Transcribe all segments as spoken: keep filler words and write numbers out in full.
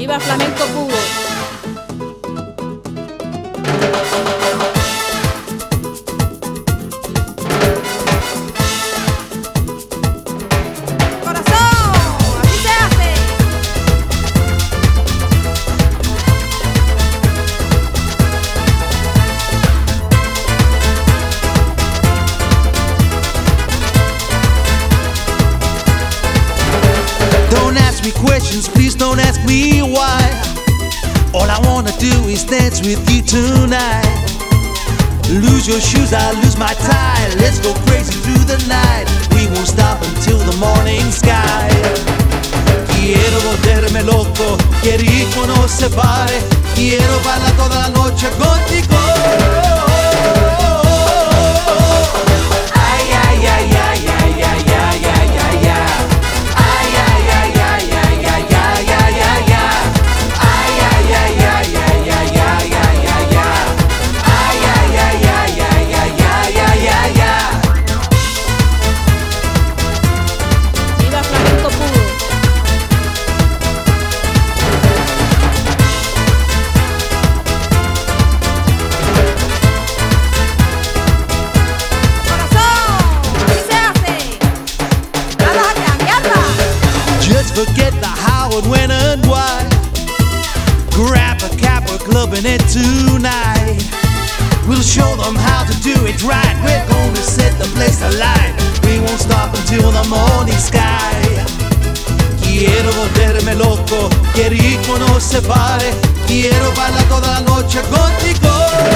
Viva Flamenco Puro. Questions, please don't ask me why. All I wanna do is dance with you tonight. Lose your shoes, I lose my tie. Let's go crazy through the night. We won't stop until the morning sky. Quiero volverme loco, que ritmo no se pare. Quiero bailar toda la noche contigo. Ay, ay, ay, ay, ay, ay, ay, ay, ay, ay. Forget the how and when and why. Grab a cab, we're clubbing it tonight. We'll show them how to do it right. We're gonna set the place alight. We won't stop until the morning sky. Quiero volverme loco, que ritmo no se pare. Quiero bailar toda la noche contigo.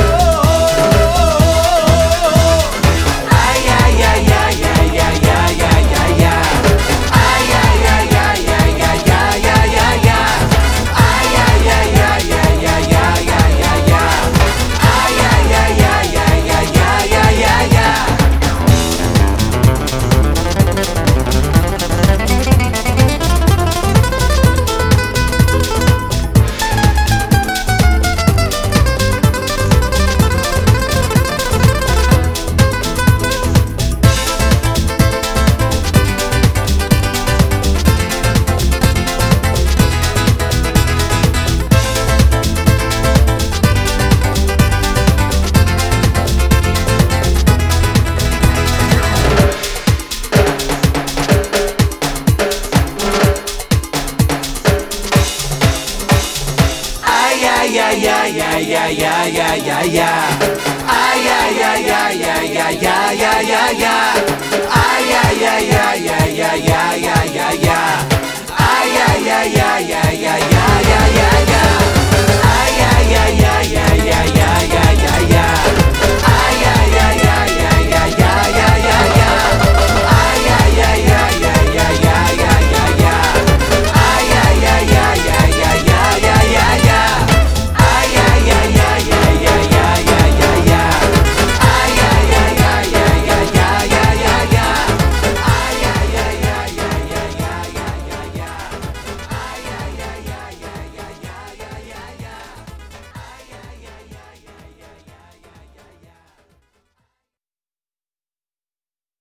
Ay, ay, ay, ay, ay, ay, ay, ay, ay, ay. Ay, ay, ay, ay, ay, ay, ay, ay, ay, ay, ay, ay, ay, ay, ay.